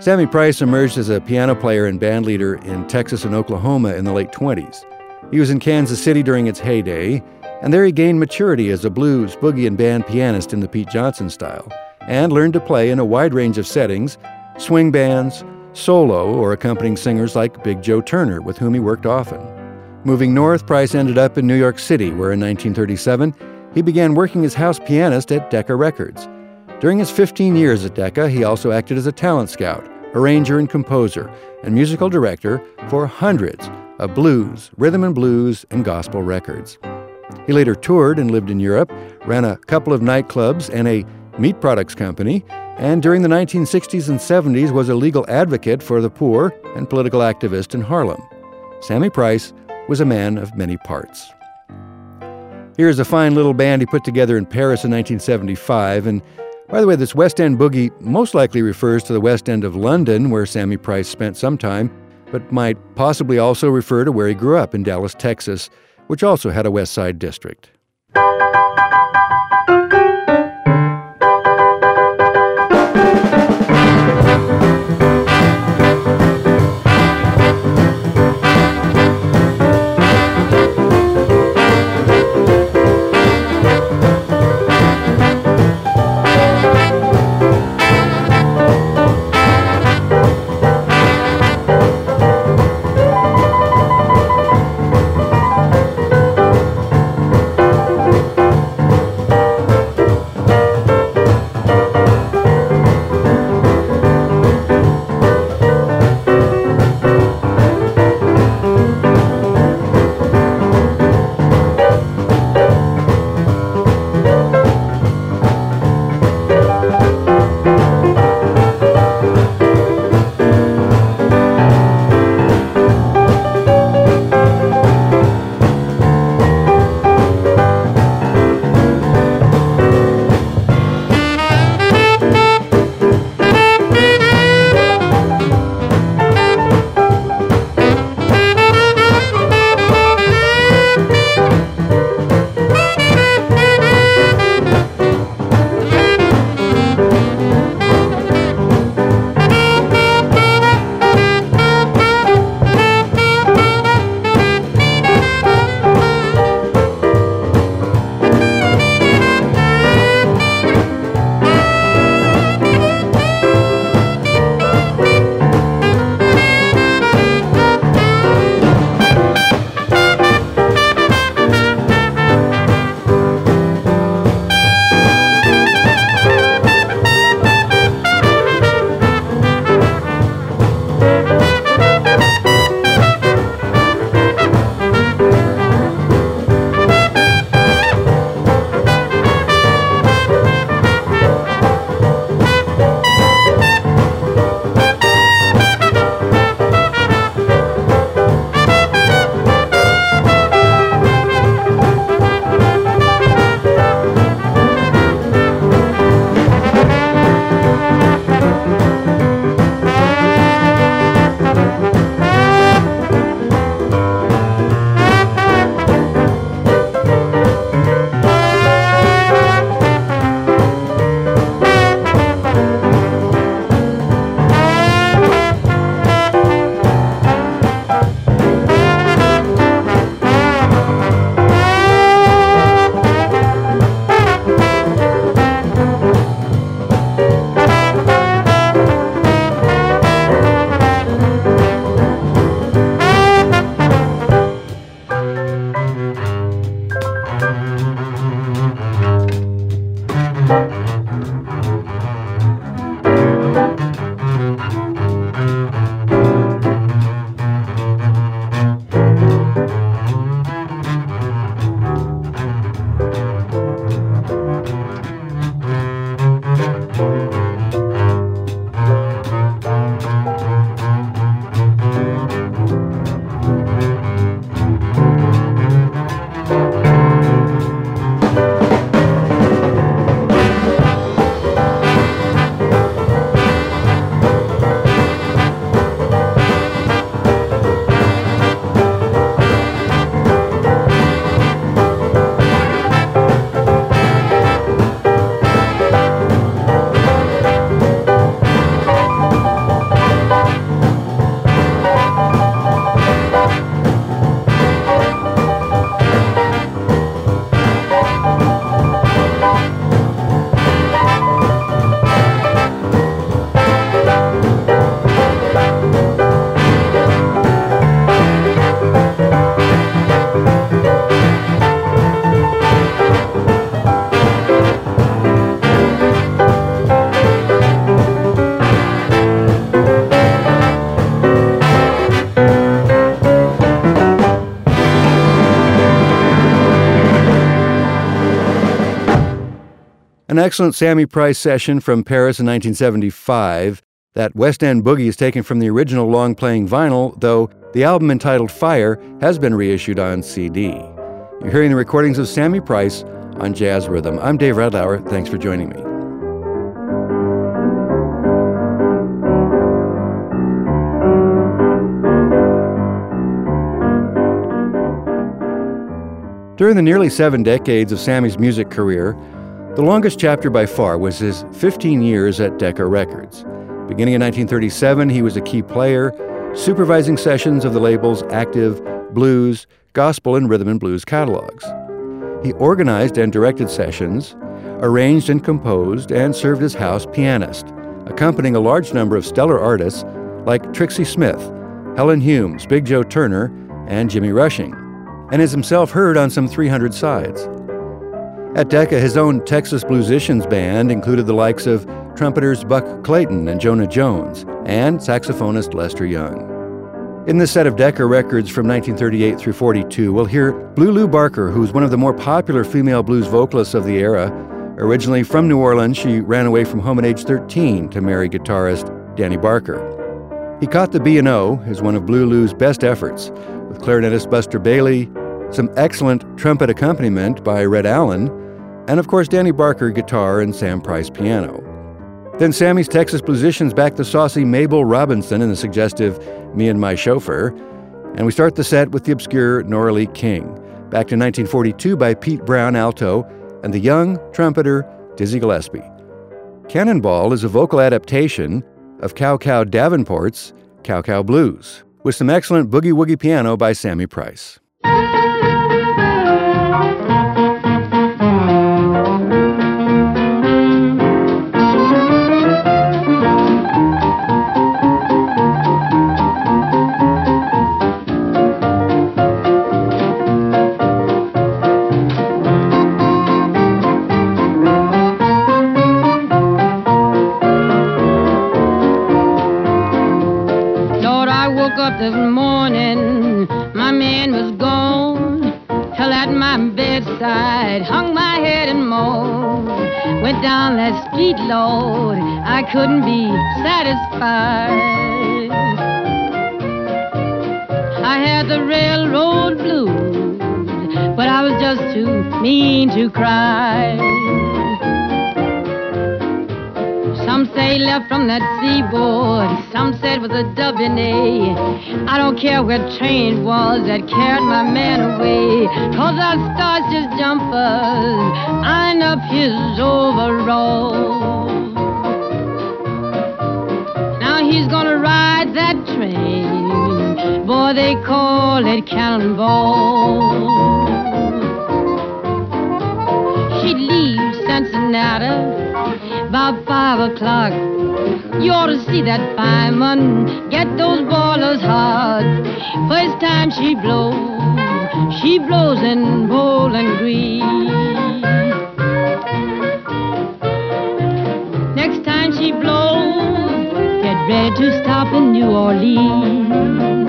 Sammy Price emerged as a piano player and band leader in Texas and Oklahoma in the late 20s. He was in Kansas City during its heyday, and there he gained maturity as a blues, boogie, and band pianist in the Pete Johnson style, and learned to play in a wide range of settings, swing bands, solo, or accompanying singers like Big Joe Turner, with whom he worked often. Moving north, Price ended up in New York City, where in 1937, he began working as house pianist at Decca Records. During his 15 years at Decca, he also acted as a talent scout, arranger and composer, and musical director for hundreds of blues, rhythm and blues, and gospel records. He later toured and lived in Europe, ran a couple of nightclubs and a meat products company, and during the 1960s and 70s was a legal advocate for the poor and political activist in Harlem. Sammy Price was a man of many parts. Here's a fine little band he put together in Paris in 1975, and by the way, this West End boogie most likely refers to the West End of London, where Sammy Price spent some time, but might possibly also refer to where he grew up in Dallas, Texas, which also had a West Side district. An excellent Sammy Price session from Paris in 1975. That West End Boogie is taken from the original long-playing vinyl, though the album entitled Fire has been reissued on CD. You're hearing the recordings of Sammy Price on Jazz Rhythm. I'm Dave Redlauer. Thanks for joining me. During the nearly 7 decades of Sammy's music career, the longest chapter by far was his 15 years at Decca Records. Beginning in 1937, he was a key player, supervising sessions of the label's active blues, gospel, and rhythm and blues catalogs. He organized and directed sessions, arranged and composed, and served as house pianist, accompanying a large number of stellar artists like Trixie Smith, Helen Humes, Big Joe Turner, and Jimmy Rushing, and is himself heard on some 300 sides. At Decca, his own Texas Bluesicians band included the likes of trumpeters Buck Clayton and Jonah Jones, and saxophonist Lester Young. In this set of Decca records from 1938 through 42, we'll hear Blue Lou Barker, who's one of the more popular female blues vocalists of the era. Originally from New Orleans, she ran away from home at age 13 to marry guitarist Danny Barker. He Caught the B&O is one of Blue Lou's best efforts, with clarinetist Buster Bailey, some excellent trumpet accompaniment by Red Allen, and of course Danny Barker guitar and Sam Price piano. Then Sammy's Texas Bluesicians backed the saucy Mabel Robinson in the suggestive Me and My Chauffeur, and we start the set with the obscure Nora Lee King, backed in 1942 by Pete Brown alto and the young trumpeter Dizzy Gillespie. Cannonball is a vocal adaptation of Cow Cow Davenport's Cow Cow Blues, with some excellent boogie-woogie piano by Sammy Price. This morning, my man was gone. Hell at my bedside, hung my head and moaned. Went down that street, Lord, I couldn't be satisfied. I had the railroad blues, but I was just too mean to cry. Some say left from that seaboard, some said with a W&A. I don't care where train was that carried my man away, 'cause our stars just jumpers ironed up his overalls. Now he's gonna ride that train, boy, they call it Cannonball. She'd leave Cincinnati about 5 o'clock. You ought to see that fireman get those boilers hot. First time she blows in Bowling Green. Next time she blows, get ready to stop in New Orleans.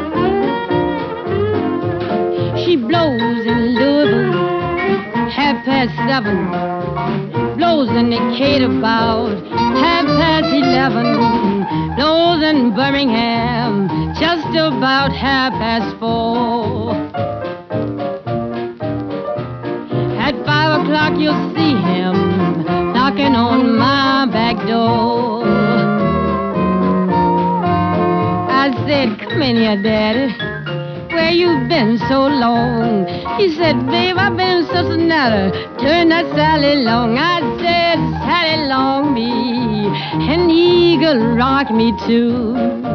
She blows in Louisville, 7:30. Blows in Decatur about 11:30. Blows in Birmingham just about 4:30. At 5 o'clock you'll see him knocking on my back door. I said, "Come in here, Daddy. Where you been so long?" He said, "Babe, I've been in Cincinnati. Turn that Sally Long." I said, "Sally Long me, and he could rock me too."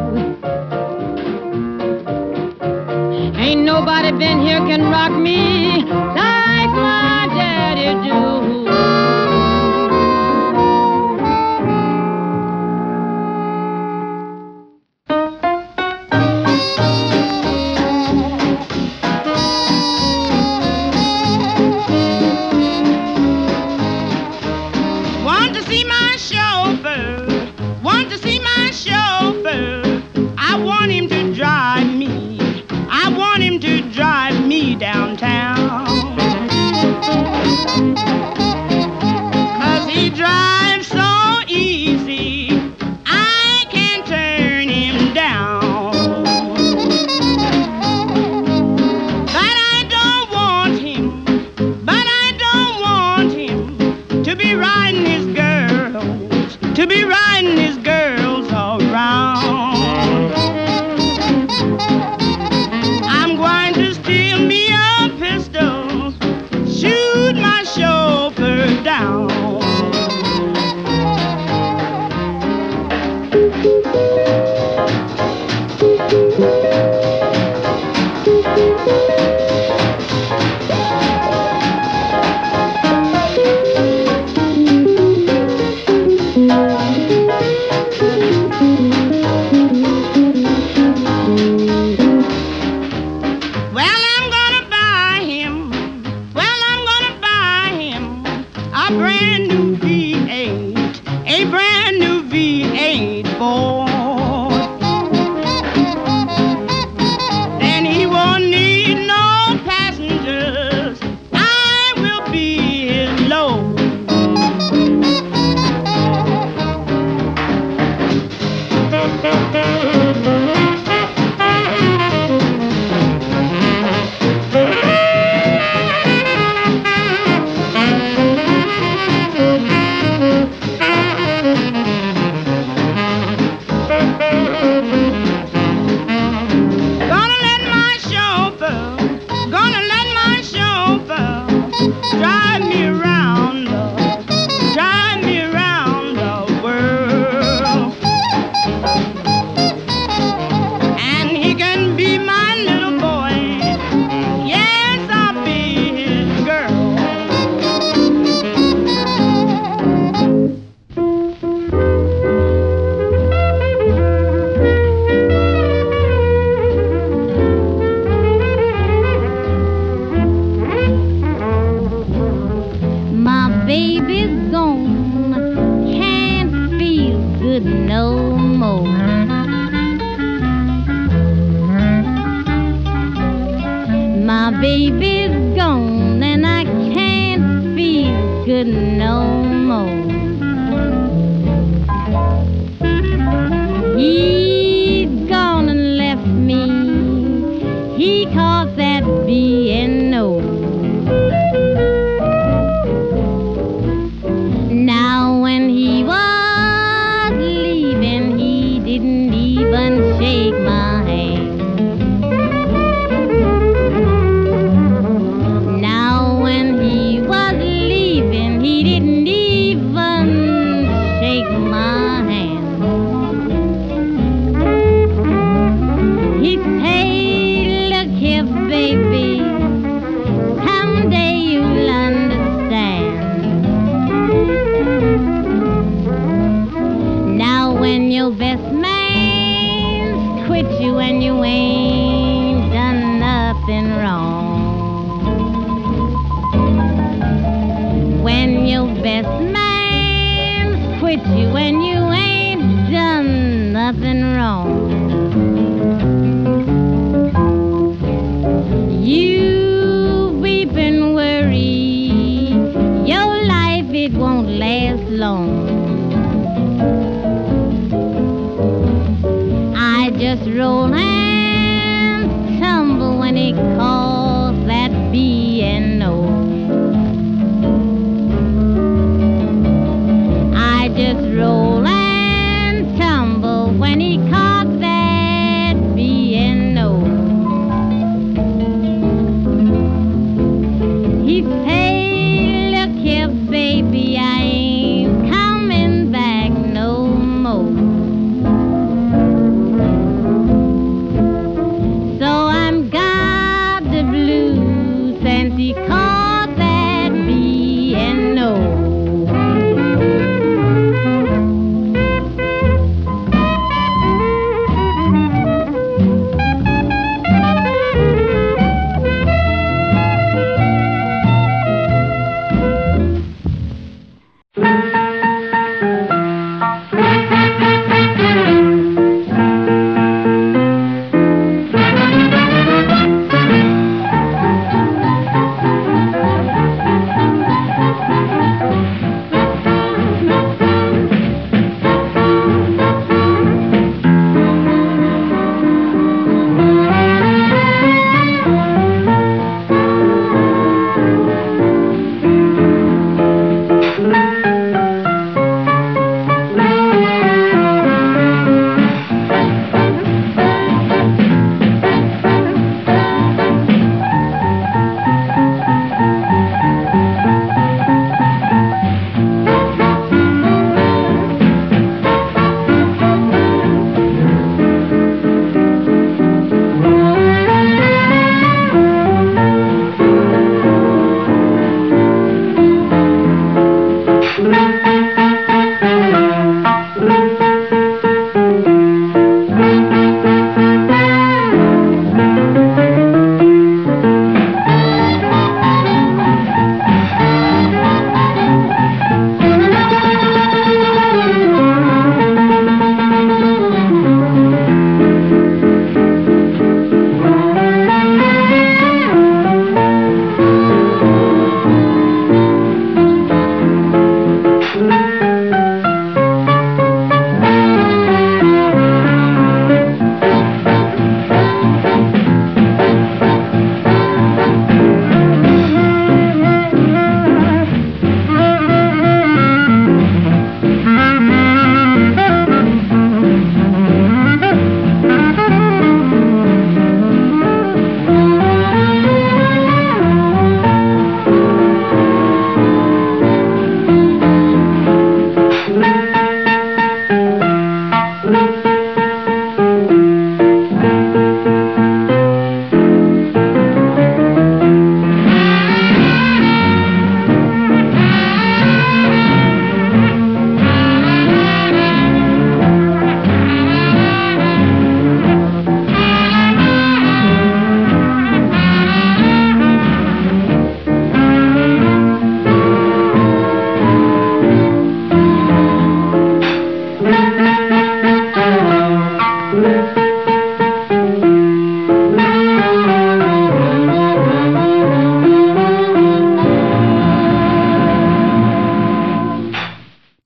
Ain't nobody been here can rock me like my daddy do. Downtown, 'cause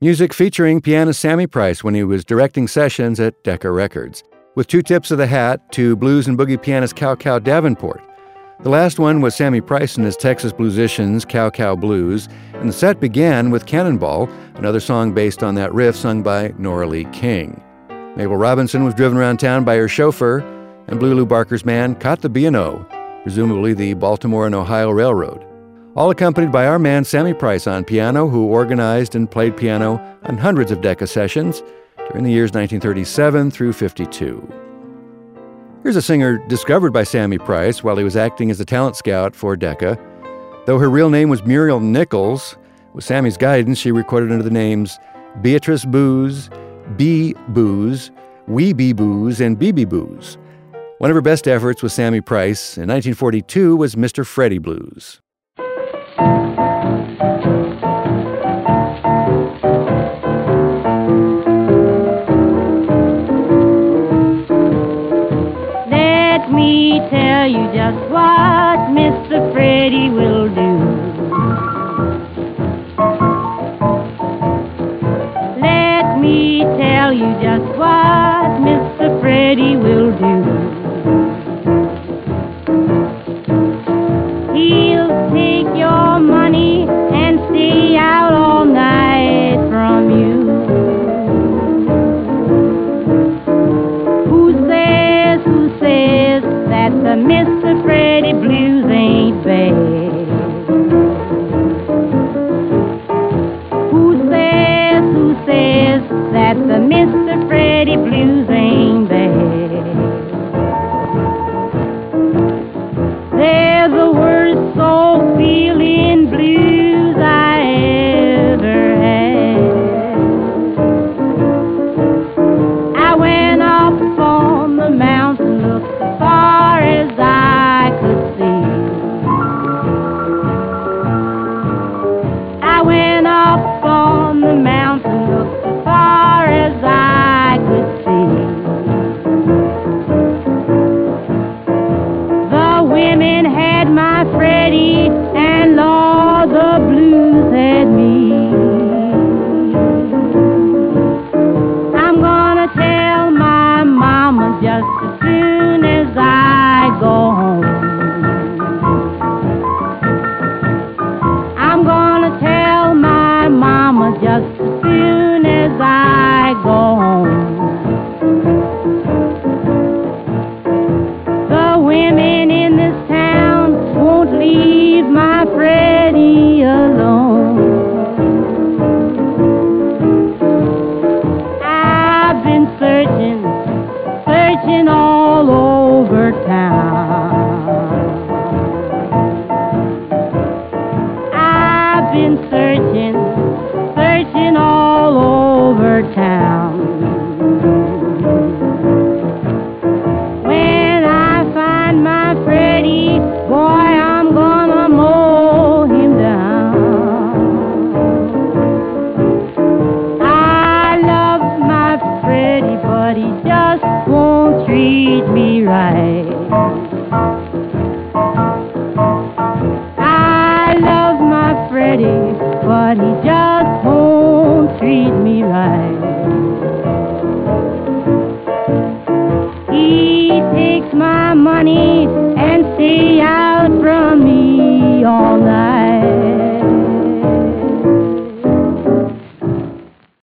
Music featuring pianist Sammy Price when he was directing sessions at Decca Records, with two tips of the hat to blues and boogie pianist Cow Cow Davenport. The last one was Sammy Price and his Texas Bluesicians' Cow Cow Blues, and the set began with Cannonball, another song based on that riff sung by Nora Lee King. Mabel Robinson was driven around town by her chauffeur, and Blue Lou Barker's man caught the B&O, presumably the Baltimore and Ohio Railroad. All accompanied by our man Sammy Price on piano, who organized and played piano on hundreds of Decca sessions during the years 1937 through 52. Here's a singer discovered by Sammy Price while he was acting as a talent scout for Decca. Though her real name was Muriel Nichols, with Sammy's guidance, she recorded under the names Beatrice Booz, B. Booz, Wee Bee Booz, and BB Booz. One of her best efforts with Sammy Price in 1942 was Mr. Freddie Blues. Let me tell you just what Mr. Freddie will do. Let me tell you just what Mr. Freddie will do. He'll take your money and stay out all night from you. Who says that the Mr. Freddie Blues ain't bad? Who says that the Mr. Freddie Blues ain't bad? They're the worst soul feeling blues I ever had. I went up on the mountain, looked as far as I could see. I went up on the mountain, looked as far as I could see. The women had my Freddie, and Lord, the blues had me. I'm gonna tell my mama just as soon as I go home. I'm gonna tell my mama just as soon as I go home. The women in this town won't leave my Freddie alone. I've been searching all over town. I've been searching all over town. When I find my Freddie, boy, I'm gonna mow him down. I love my Freddie, but he just won't treat me right. I love my Freddie, but he just won't treat me right. He takes my money